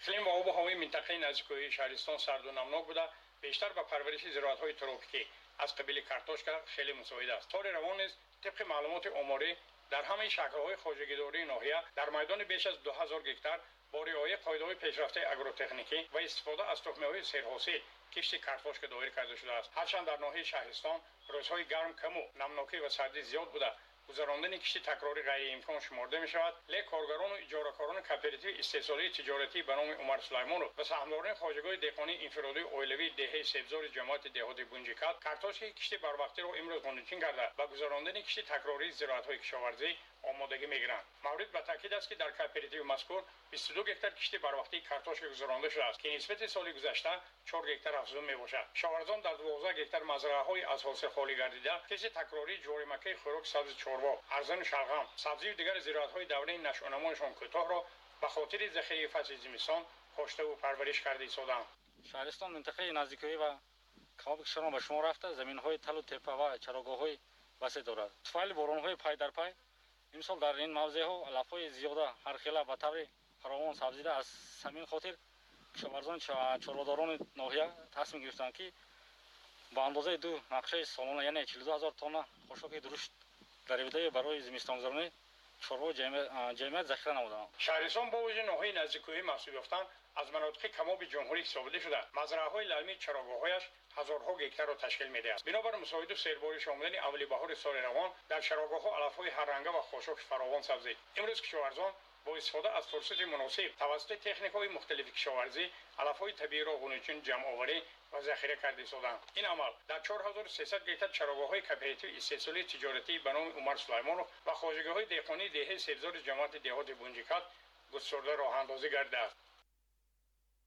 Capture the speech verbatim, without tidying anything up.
اقلیم و آب و هوای منطقه نزدیکی شهرستان سرد و نمناک بوده، بیشتر به پرورش زراعت‌های تروپیکی از قبیل کارتوشکا خیلی مساعد است. طور روان نیز طبق معلومات آماری در همه شاخه‌های خواجگی‌داری ناحیه در میدان بیش از دو هزار گکتار با رعایت قاعده‌های پیشرفته آگروتکنیکی و استفاده از تخم‌های سرحاصل کشت کارتوشکا دایر کرده شده است. هرچند در ناحیه شهرستان روزهای گرم کم و نمناکی و سردی زیاد بوده، گذراندن کشتی تکراری غیر امکان شمرده می شود، لیک کارگران و اجاره‌کاران کوپراتیو استحصالی تجارتی به نام عمر سلیمانov و سهامداران خواجگاه دهقانی انفرادی اویلوی دهه سبزار جماعت دهات بونجیکات کارتوشک کشتی بروقتی را امروز قانونچین کرده و گذراندن کشتی تکراری زراعت‌های کشاورزی آمادگی می‌گیرند. مورد به تاکید است که در کوپراتیو مذکور بیست و دو گکتار کشتی بروقتی کارتوشک گذرانده شده است که نسبت سال گذشته چهار گکتار افزون می‌باشد. کشاورزان در دوازده گکتار مزرعه‌های از حاصل خالی گردیده کشتی تکراری جوری مکه خوراک سبز چاروا، ارزن شلغم، سبزی و دیگر زراعت‌های دوره نشأه‌نمایشان کوتاه را به خاطر ذخیره فصل زمستان کاشته و پرورش کرده ایستادند. شهرستان منطقه نزدیکی و کباب کشوران به شما رفته زمین‌های تل و تپه و چراگاه‌های وسیع دارد. طفیل باران‌های پای در پای امسال در این موضع‌ها علف‌های زیاده هر خیلی به طور فراوان سبزیده از همین خاطر کشاورزان چاره‌داران ناحیه تصمیم گرفتند که با اندازه دو نقشه سالانه یعنی چهل و دو هزار تن خاشاک درشت در ابتدای برای زمستان گذرانی چاروا جمعیت ذخیره نمودند. شهرستان با وجود ناحیه نزدیکی محسوب یافتند از مناطق کماب جمهوری حسابیده شده. مزرعه‌های للمی چراگاه‌هایش هزارها گکتار را تشکیل می‌دهد. بنابر مساعده و سیرباریش آمدن اولی بهار سال روان در چراگاه‌ها علف‌های هر رنگه و خاشاک فراوان سبزید. امروز کشاورزان با استفاده از فرصت مناسب توسط تکنیک‌های مختلف کشاورزی علف‌های طبیعی را گوناگون جمع آوری و ذخیره کرده شدند. این عمل در چهار هزار و سیصد گکتار چراگاه‌های کوپراتیو استحصالی تجارتی به نام عمر سلیمانov و خواجگاه‌های دهقانی دهه سبزار جماعت دهات بونجیکات گسترده راه اندازی گردیده است.